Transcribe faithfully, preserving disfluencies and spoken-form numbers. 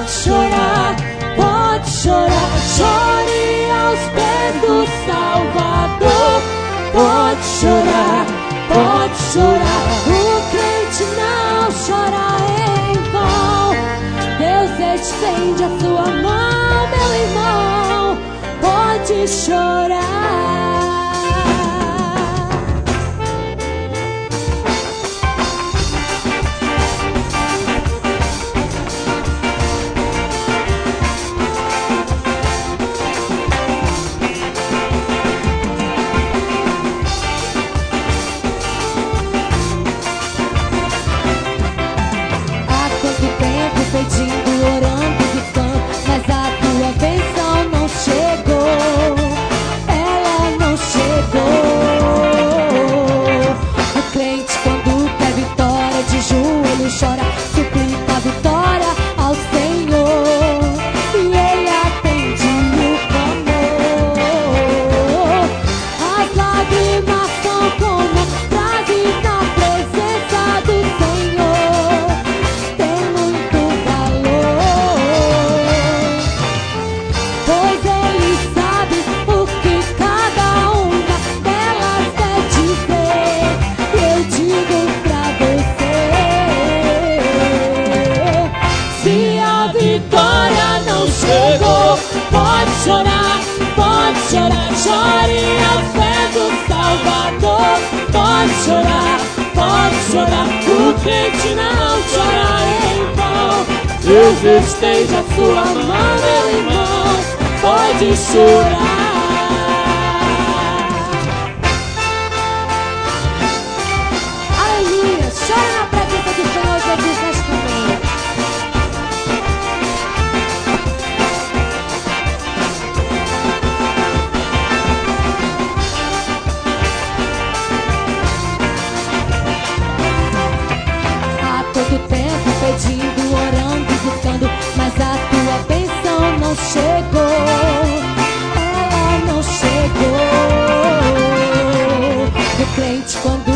chorar, pode chorar. Chore aos pés do Salvador. Pode chorar, pode chorar. O crente não chora em vão. Deus estende a sua mão, meu irmão. Pode chorar. Pedindo, orando, gritando, mas a tua bênção não chegou. Ela não chegou. O crente, quando quer vitória, de joelho chora, suplica a vitória ao Senhor, e Ele atende o clamor. As lágrimas são como frases na presença do Senhor. Tem muito pois Ele sabe o que cada uma delas quer dizer. E eu digo pra você: se a vitória não chegou, pode chorar, pode chorar. Chore aos pés do Salvador. Pode chorar, pode chorar. O crente não chora em vão. Deus estende a sua mão, meu irmão. Pode chorar. Aleluia. Chora na presença do Senhor Jesus neste momento. A todo tempo pedindo, orando, gritando, mas a tua bênção não chegou. Ela não chegou. O crente, quando